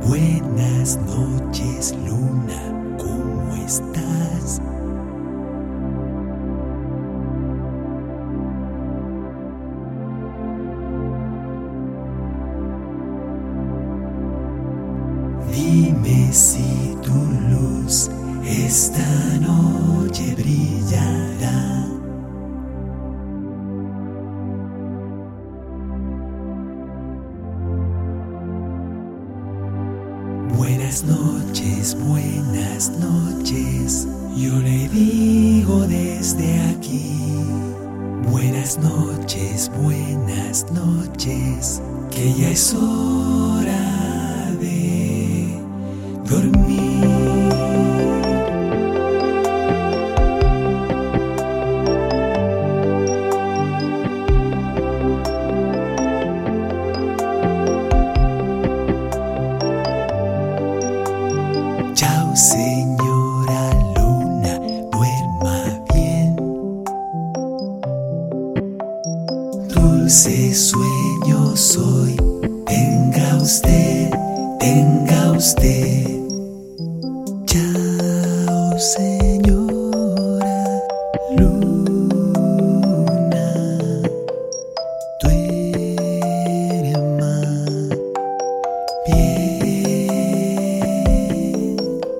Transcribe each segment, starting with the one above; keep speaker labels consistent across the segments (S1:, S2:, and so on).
S1: Buenas noches, luna, ¿cómo estás? Dime si tu luz esta noche brillará. Buenas noches, yo le digo desde aquí. Buenas noches, que ya es hora de dormir. Chao, señora luna, duerma bien. Dulces sueños hoy tenga usted. Chao, señora luna, duerma bien.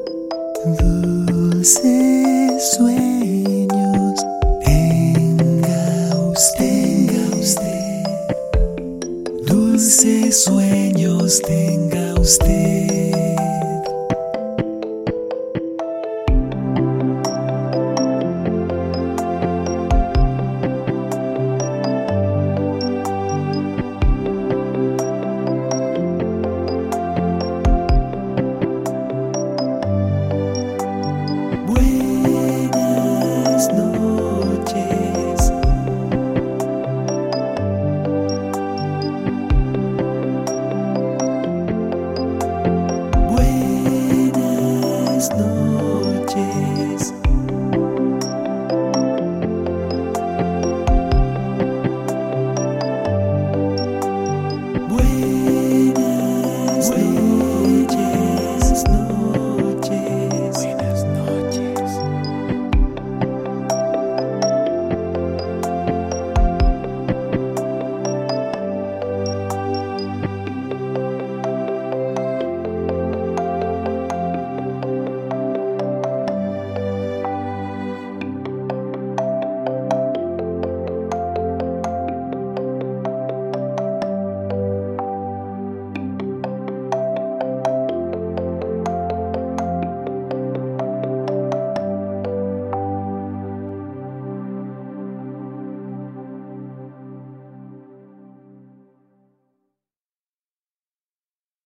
S1: Dulces sueños tenga usted. Dulces sueños tenga usted.